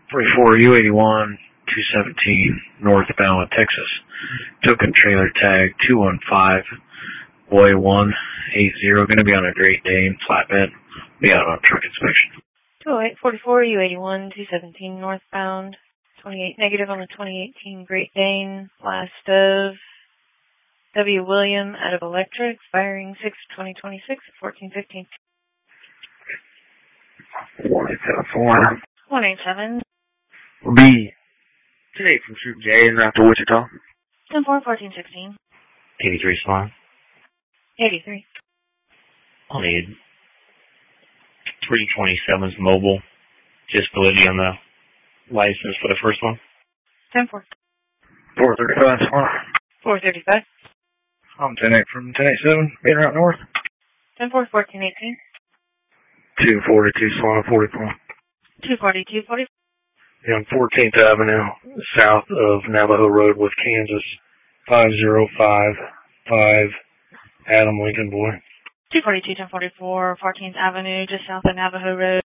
44 U81 217 northbound Texas. Token trailer tag 215 Boy 180. Going to be on a Great Dane flatbed. Be out on truck inspection. 44 U81 217 northbound. 28 negative on the 2018 Great Dane. Last of W. William out of Electric, firing 6/2026 at 14:15. 184. 187. B. Today from Troop J and after Wichita. 10-4, 14:16. 83 Swan. 83. I'll need 327's mobile. Just validity on the license for the first one. 10-4. 435 Swan. 435. I'm 10-8 from 10-8-7, being right north. 10-4, 14:18. 242 Swan 44. 242, 40. Yeah, on 14th Avenue, south of Navajo Road with Kansas. 5055 Adam Lincoln Boy. 242, 1044, 14th Avenue, just south of Navajo Road.